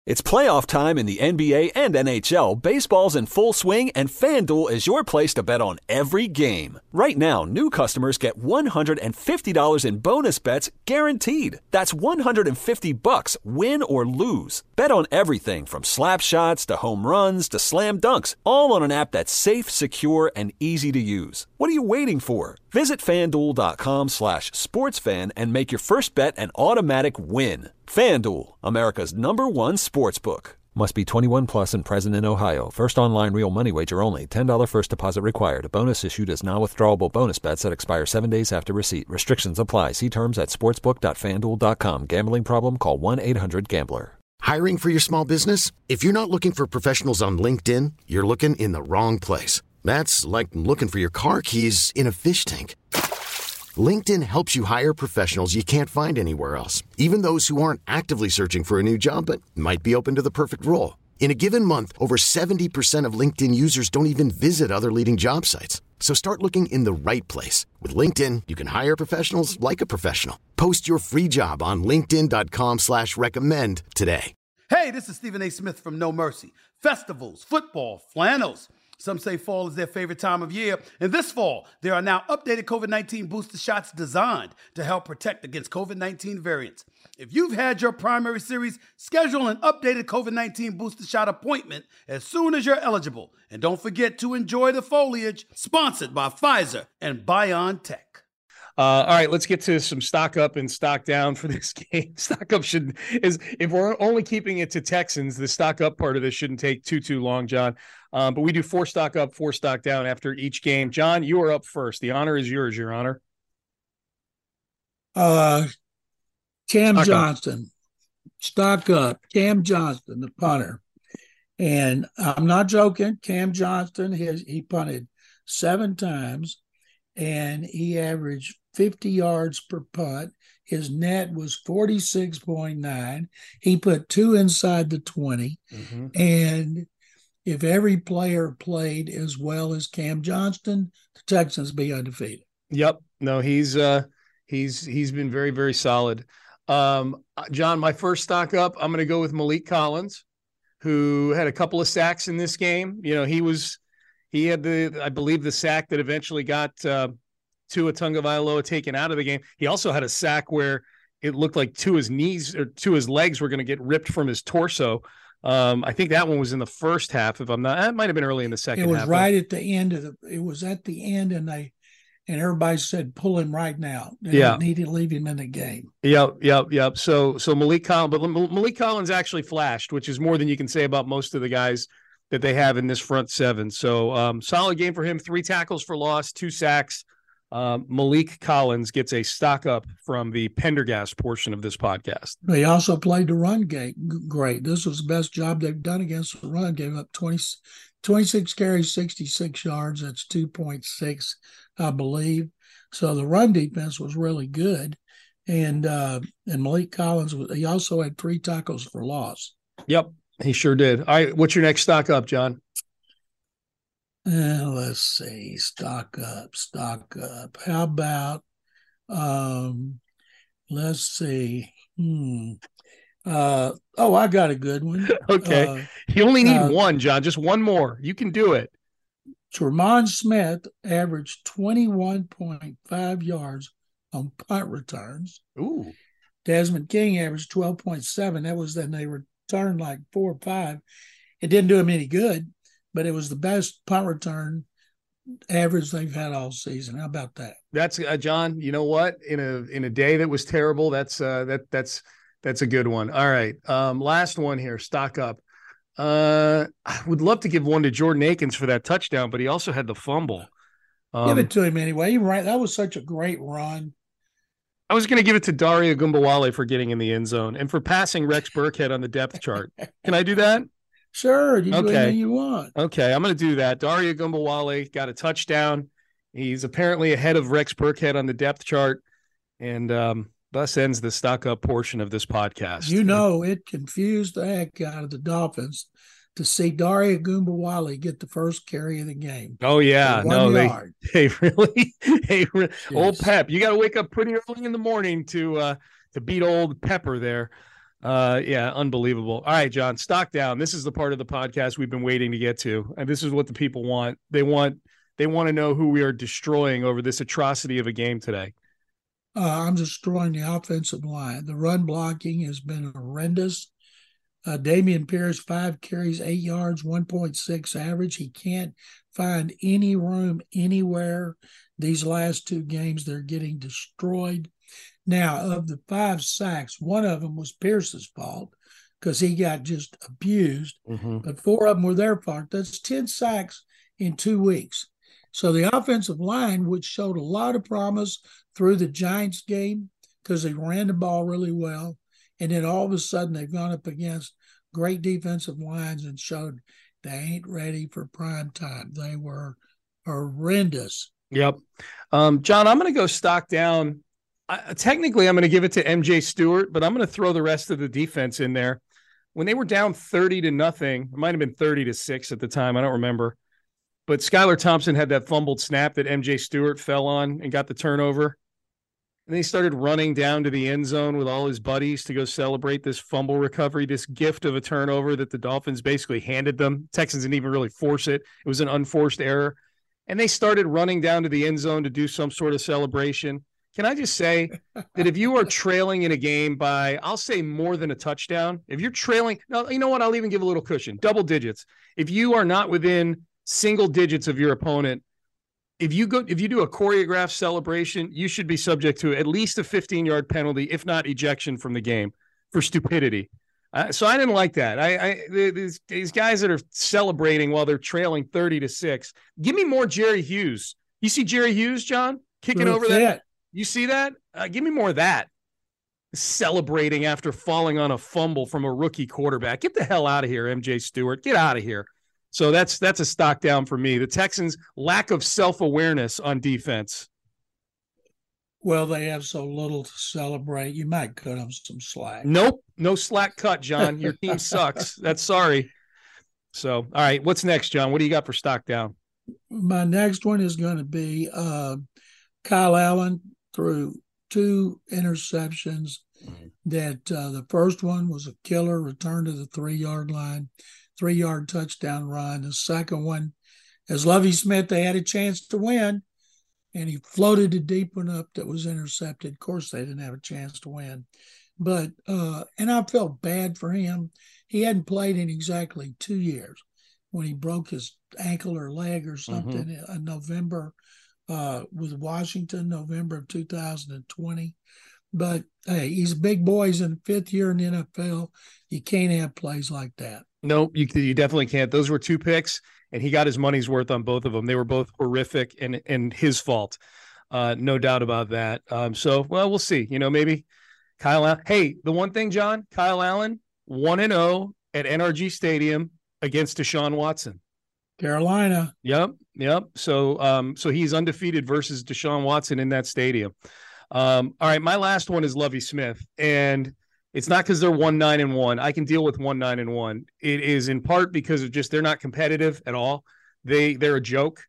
It's playoff time in the NBA and NHL. Baseball's in full swing, and FanDuel is your place to bet on every game. Right now, new customers get $150 in bonus bets guaranteed. That's $150, win or lose. Bet on everything from slap shots to home runs to slam dunks, all on an app that's safe, secure, and easy to use. What are you waiting for? Visit FanDuel.com/sportsfan and make your first bet an automatic win. FanDuel, America's #1 sportsbook. Must be 21 plus and present in Ohio. First online real money wager only. $10 first deposit required. A bonus issued as non-withdrawable bonus bets that expire 7 days after receipt. Restrictions apply. See terms at sportsbook.fanduel.com. Gambling problem? Call 1-800-GAMBLER. Hiring for your small business? If you're not looking for professionals on LinkedIn, you're looking in the wrong place. That's like looking for your car keys in a fish tank. LinkedIn helps you hire professionals you can't find anywhere else, even those who aren't actively searching for a new job but might be open to the perfect role. In a given month, over 70% of LinkedIn users don't even visit other leading job sites. So start looking in the right place. With LinkedIn, you can hire professionals like a professional. Post your free job on linkedin.com/recommend today. Hey, this is Stephen A. Smith from No Mercy. Festivals, football, flannels. Some say fall is their favorite time of year. And this fall, there are now updated COVID-19 booster shots designed to help protect against COVID-19 variants. If you've had your primary series, schedule an updated COVID-19 booster shot appointment as soon as you're eligible. And don't forget to enjoy the foliage. Sponsored by Pfizer and BioNTech. All right, let's get to some stock up and stock down for this game. Stock up if we're only keeping it to Texans, the stock up part of this shouldn't take too long, John. But we do 4 stock up, 4 stock down after each game. John, you are up first. The honor is yours, Your Honor. Cam Stock Johnston, stock up. Cam Johnston, the punter. And I'm not joking. Cam Johnston, he punted 7 times, and he averaged 50 yards per punt. His net was 46.9. He put 2 inside the 20. Mm-hmm. And if every player played as well as Cam Johnston, the Texans be undefeated. Yep. No, he's been very, very solid. John, my first stock up, I'm going to go with Malik Collins, who had a couple of sacks in this game. You know, he had I believe the sack that eventually got Tua Tagovailoa taken out of the game. He also had a sack where it looked like Tua's legs were going to get ripped from his torso. I think that one was in the first half. If I'm not, it might have been early in the second half. It was right at the end it was at the end, and everybody said, pull him right now. They don't need to leave him in the game. Yep. So Malik Collins actually flashed, which is more than you can say about most of the guys that they have in this front 7. So solid game for him. 3 tackles for loss, 2 sacks. Malik Collins gets a stock up from the Pendergast portion of this podcast. They also played the run game great. This was the best job they've done against the run. Gave up 26 carries, 66 yards. That's 2.6, I believe. So the run defense was really good. And Malik Collins, he also had 3 tackles for loss. Yep, he sure did. All right, what's your next stock up, John? Let's see. Stock up. How about, let's see. I got a good one. Okay. You only need one, John. Just one more. You can do it. Tremont Smith averaged 21.5 yards on punt returns. Ooh. Desmond King averaged 12.7. That was then they returned like 4 or 5. It didn't do him any good, but it was the best punt return average they've had all season. How about that? That's John. You know what? In a day that was terrible, that's a good one. All right, last one here. Stock up. I would love to give one to Jordan Akins for that touchdown, but he also had the fumble. Give it to him anyway. Right, that was such a great run. I was going to give it to Daria Gumbawale for getting in the end zone and for passing Rex Burkhead on the depth chart. Can I do that? Sure, you do anything you want. Okay, I'm going to do that. Daria Gumbawale got a touchdown. He's apparently ahead of Rex Burkhead on the depth chart, and thus ends the stock up portion of this podcast. You know, it confused the heck out of the Dolphins to see Daria Gumbawale get the first carry of the game. Oh yeah, no, yard. they really, yes. Old Pep. You got to wake up pretty early in the morning to beat old Pepper there. Yeah, unbelievable. All right, John, stock down. This is the part of the podcast we've been waiting to get to, and this is what the people want. They want to know who we are destroying over this atrocity of a game today. I'm destroying the offensive line. The run blocking has been horrendous. Dameon Pierce, 5 carries, 8 yards, 1.6 average. He can't find any room anywhere. These last 2 games, they're getting destroyed. Now, of the 5 sacks, one of them was Pierce's fault because he got just abused, but 4 of them were their fault. That's 10 sacks in 2 weeks. So the offensive line, which showed a lot of promise through the Giants game because they ran the ball really well, and then all of a sudden they've gone up against great defensive lines and showed they ain't ready for prime time. They were horrendous. Yep. John, I'm going to go stock down. Technically, I'm going to give it to MJ Stewart, but I'm going to throw the rest of the defense in there. When they were down 30-0, it might have been 30-6 at the time. I don't remember. But Skylar Thompson had that fumbled snap that MJ Stewart fell on and got the turnover. And then he started running down to the end zone with all his buddies to go celebrate this fumble recovery, this gift of a turnover that the Dolphins basically handed them. Texans didn't even really force it. It was an unforced error. And they started running down to the end zone to do some sort of celebration. Can I just say that if you are trailing in a game by, I'll say more than a touchdown, if you're trailing, no, you know what? I'll even give a little cushion, double digits. If you are not within single digits of your opponent, if you do a choreographed celebration, you should be subject to at least a 15-yard penalty, if not ejection from the game for stupidity. So I didn't like that. These guys that are celebrating while they're trailing 30-6. Give me more Jerry Hughes. You see Jerry Hughes, John, kicking over that? You see that? Give me more of that. Celebrating after falling on a fumble from a rookie quarterback. Get the hell out of here, MJ Stewart. Get out of here. So that's a stock down for me. The Texans' lack of self-awareness on defense. Well, they have so little to celebrate. You might cut them some slack. Nope. No slack cut, John. Your team sucks. That's sorry. So, all right. What's next, John? What do you got for stock down? My next one is going to be Kyle Allen threw 2 interceptions. That the first one was a killer return to the 3-yard line, 3-yard touchdown run. The second one, as Lovie Smith, they had a chance to win, and he floated a deep one up that was intercepted. Of course, they didn't have a chance to win. But, and I felt bad for him. He hadn't played in exactly 2 years when he broke his ankle or leg or something in November with Washington, November of 2020. But, hey, he's a big boy. He's in the 5th year in the NFL. You can't have plays like that. Nope, you definitely can't. Those were 2 picks, and he got his money's worth on both of them. They were both horrific and his fault. No doubt about that. So, well, we'll see. Maybe Kyle Allen. Hey, the one thing, John, Kyle Allen, 1-0 at NRG Stadium against Deshaun Watson. Carolina. Yep. So he's undefeated versus Deshaun Watson in that stadium. All right, my last one is Lovie Smith, and it's not because they're 1-9-1. I can deal with 1-9-1. It is in part because of just they're not competitive at all. They're a joke.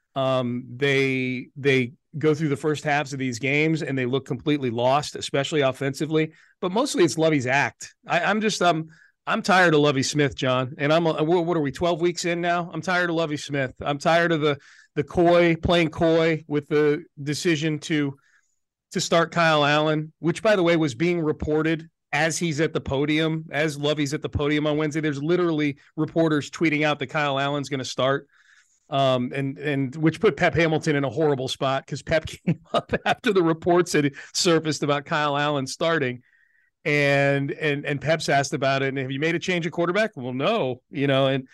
They go through the first halves of these games and they look completely lost, especially offensively. But mostly it's Lovie's act. I'm tired of Lovie Smith, John. And what are we, 12 weeks in now? I'm tired of Lovie Smith. I'm tired of the playing coy with the decision to start Kyle Allen, which, by the way, was being reported as he's at the podium, as Lovie's at the podium on Wednesday. There's literally reporters tweeting out that Kyle Allen's going to start, and which put Pep Hamilton in a horrible spot because Pep came up after the reports had surfaced about Kyle Allen starting, and Pep's asked about it. And have you made a change of quarterback? Well, no, and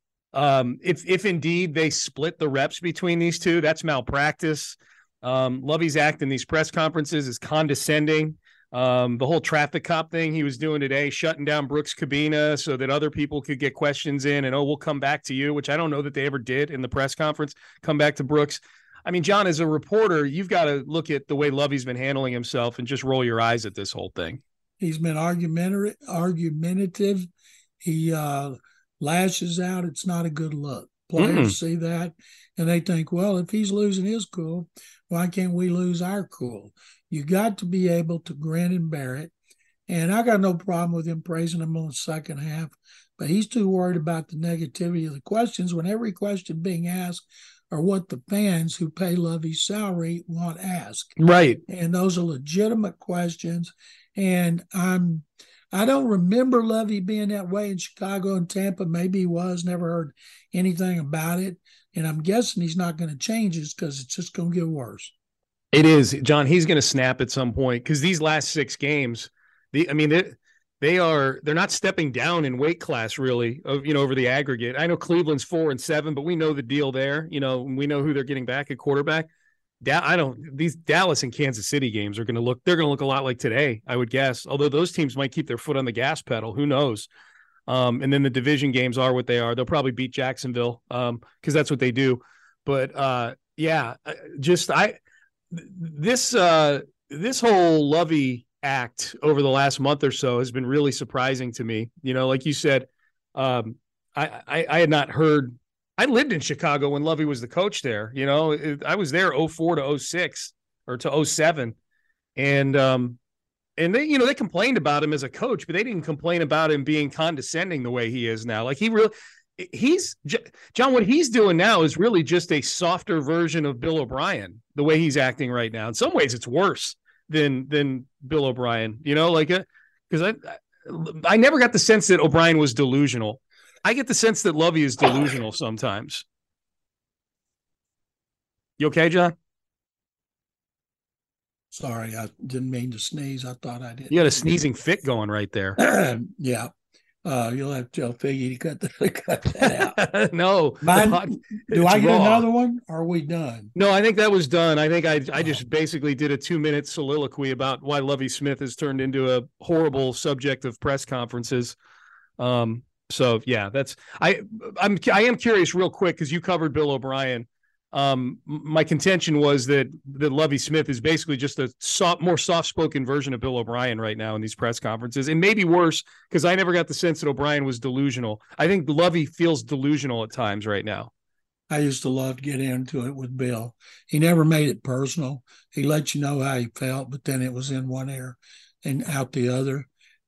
if indeed they split the reps between these two, that's malpractice. Lovie's act in these press conferences is condescending. The whole traffic cop thing he was doing today, shutting down Brooks Cabina so that other people could get questions in and, we'll come back to you, which I don't know that they ever did in the press conference, come back to Brooks. I mean, John, as a reporter, you've got to look at the way Lovie's been handling himself and just roll your eyes at this whole thing. He's been argumentative. He lashes out. It's not a good look. Players see that, and they think, well, if he's losing his cool, why can't we lose our cool? You got to be able to grin and bear it. And I got no problem with him praising him on the second half, but he's too worried about the negativity of the questions when every question being asked are what the fans who pay Lovey's salary want asked. Right. And those are legitimate questions. And I don't remember Lovey being that way in Chicago and Tampa. Maybe he was, never heard anything about it. And I'm guessing he's not going to change it because it's just going to get worse. It is, John. He's going to snap at some point because these last 6 games, they're not stepping down in weight class really, over the aggregate. I know Cleveland's 4-7, but we know the deal there. We know who they're getting back at quarterback. These Dallas and Kansas City games are going to look a lot like today, I would guess. Although those teams might keep their foot on the gas pedal, who knows? And then the division games are what they are. They'll probably beat Jacksonville because that's what they do. But this whole Lovey act over the last month or so has been really surprising to me. Like you said, I had not heard. I lived in Chicago when Lovey was the coach there. I was there 04 to 06 or to 07. And they, they complained about him as a coach, but they didn't complain about him being condescending the way he is now. Like John, what he's doing now is really just a softer version of Bill O'Brien, the way he's acting right now. In some ways it's worse than Bill O'Brien, because I never got the sense that O'Brien was delusional. I get the sense that Lovey is delusional sometimes. You okay, John? Sorry, I didn't mean to sneeze. I thought I did. You got a sneezing fit going right there. Yeah. You'll have to tell Figgy to cut that out. No. Do I get another one? Or are we done? No, I think that was done. I think I just basically did a 2-minute soliloquy about why Lovie Smith has turned into a horrible subject of press conferences. So yeah, I am curious real quick because you covered Bill O'Brien. My contention was that Lovie Smith is basically just a more soft-spoken version of Bill O'Brien right now in these press conferences, and maybe worse because I never got the sense that O'Brien was delusional. I think Lovie feels delusional at times right now. I used to love to get into it with Bill. He never made it personal. He let you know how he felt, but then it was in one ear and out the other.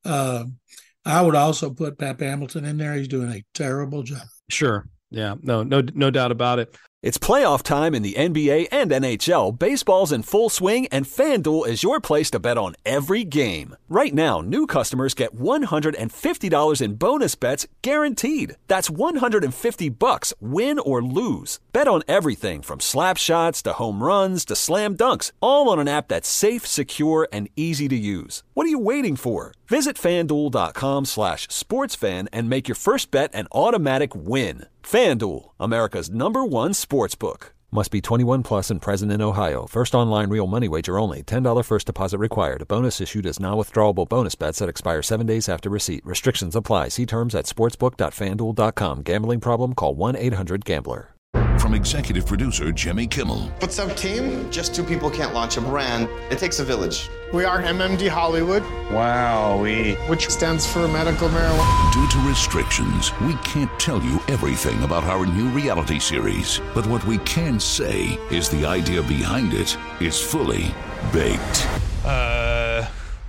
I would also put Pep Hamilton in there. He's doing a terrible job. Sure. Yeah. No doubt about it. It's playoff time in the NBA and NHL. Baseball's in full swing, and FanDuel is your place to bet on every game. Right now, new customers get $150 in bonus bets guaranteed. That's $150, win or lose. Bet on everything from slap shots to home runs to slam dunks, all on an app that's safe, secure, and easy to use. What are you waiting for? Visit FanDuel.com/sportsfan and make your first bet an automatic win. FanDuel, America's #1 sportsbook. Must be 21 plus and present in Ohio. First online real money wager only. $10 first deposit required. A bonus issued as non-withdrawable bonus bets that expire 7 days after receipt. Restrictions apply. See terms at sportsbook.fanduel.com. Gambling problem? Call 1-800-GAMBLER. From executive producer Jimmy Kimmel. What's up, team? Just 2 people can't launch a brand. It takes a village. We are MMD Hollywood. Wowee. Which stands for medical marijuana. Due to restrictions, we can't tell you everything about our new reality series. But what we can say is the idea behind it is fully baked. I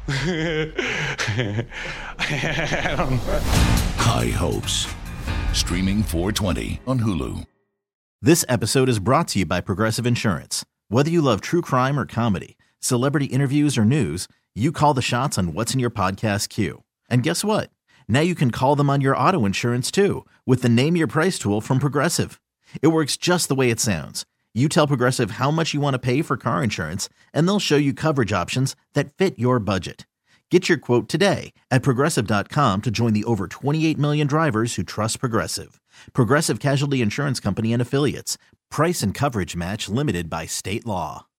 don't know. High Hopes. Streaming 4/20 on Hulu. This episode is brought to you by Progressive Insurance. Whether you love true crime or comedy, celebrity interviews or news, you call the shots on what's in your podcast queue. And guess what? Now you can call them on your auto insurance too with the Name Your Price tool from Progressive. It works just the way it sounds. You tell Progressive how much you want to pay for car insurance, and they'll show you coverage options that fit your budget. Get your quote today at Progressive.com to join the over 28 million drivers who trust Progressive. Progressive Casualty Insurance Company and Affiliates. Price and coverage match limited by state law.